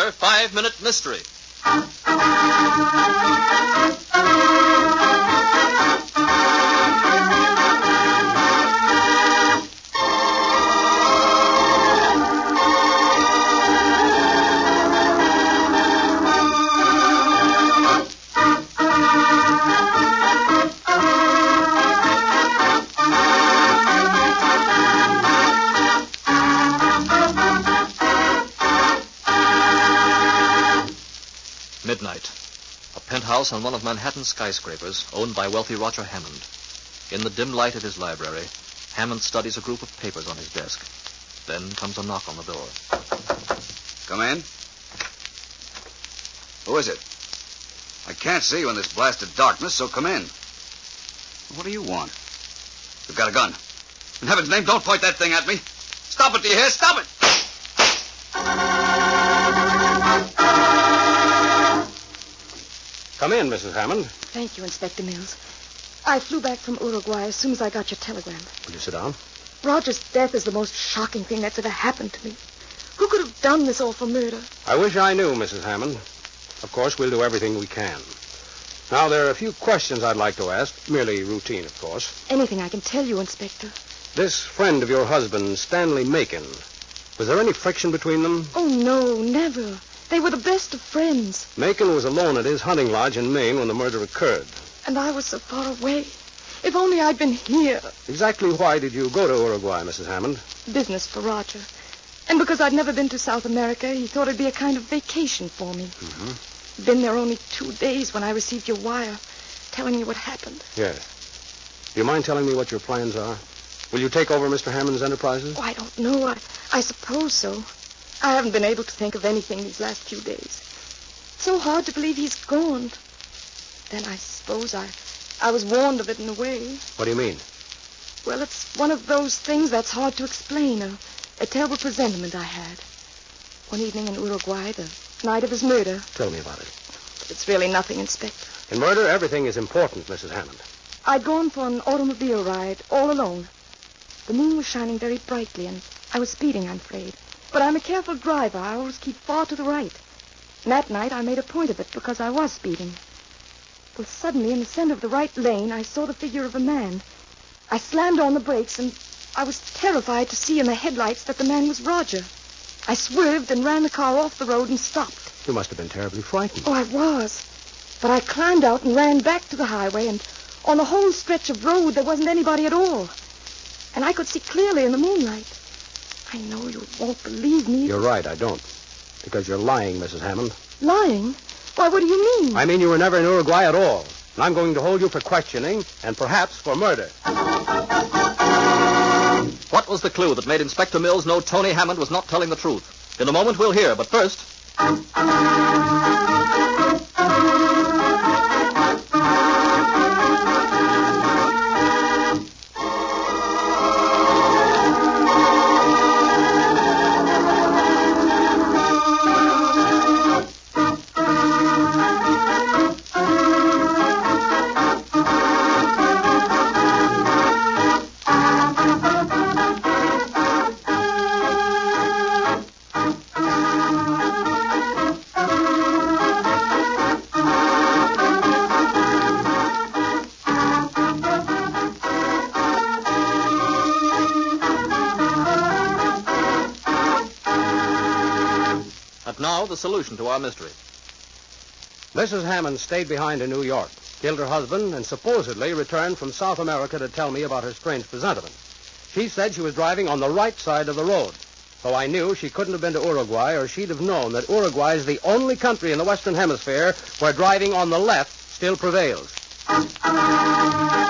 another 5-Minute Mystery. Midnight. A penthouse on one of Manhattan's skyscrapers, owned by wealthy Roger Hammond. In the dim light of his library, Hammond studies a group of papers on his desk. Then comes a knock on the door. Come in. Who is it? I can't see you in this blasted darkness, so come in. What do you want? You've got a gun. In heaven's name, don't point that thing at me. Stop it, do you hear? Stop it! Come in, Mrs. Hammond. Thank you, Inspector Mills. I flew back from Uruguay as soon as I got your telegram. Will you sit down? Roger's death is the most shocking thing that's ever happened to me. Who could have done this all for murder? I wish I knew, Mrs. Hammond. Of course, we'll do everything we can. Now, there are a few questions I'd like to ask. Merely routine, of course. Anything I can tell you, Inspector. This friend of your husband, Stanley Macon, was there any friction between them? Oh, no, never. They were the best of friends. Macon was alone at his hunting lodge in Maine when the murder occurred. And I was so far away. If only I'd been here. Exactly why did you go to Uruguay, Mrs. Hammond? Business for Roger. And because I'd never been to South America, he thought it'd be a kind of vacation for me. Mm-hmm. Been there only 2 days when I received your wire telling me what happened. Yes. Do you mind telling me what your plans are? Will you take over Mr. Hammond's enterprises? Oh, I don't know. I suppose so. I haven't been able to think of anything these last few days. It's so hard to believe he's gone. Then I suppose I was warned of it in a way. What do you mean? Well, it's one of those things that's hard to explain. A terrible presentiment I had. One evening in Uruguay, the night of his murder. Tell me about it. It's really nothing, Inspector. In murder, everything is important, Mrs. Hammond. I'd gone for an automobile ride, all alone. The moon was shining very brightly, and I was speeding, I'm afraid. But I'm a careful driver. I always keep far to the right. And that night, I made a point of it because I was speeding. Well, suddenly, in the center of the right lane, I saw the figure of a man. I slammed on the brakes, and I was terrified to see in the headlights that the man was Roger. I swerved and ran the car off the road and stopped. You must have been terribly frightened. Oh, I was. But I climbed out and ran back to the highway, and on the whole stretch of road, there wasn't anybody at all. And I could see clearly in the moonlight. I know you won't believe me. You're right, I don't. Because you're lying, Mrs. Hammond. Lying? Why, what do you mean? I mean you were never in Uruguay at all. And I'm going to hold you for questioning and perhaps for murder. What was the clue that made Inspector Mills know Tony Hammond was not telling the truth? In a moment, we'll hear, but first... Now, the solution to our mystery. Mrs. Hammond stayed behind in New York, killed her husband, and supposedly returned from South America to tell me about her strange presentiment. She said she was driving on the right side of the road. So I knew she couldn't have been to Uruguay, or she'd have known that Uruguay is the only country in the Western Hemisphere where driving on the left still prevails.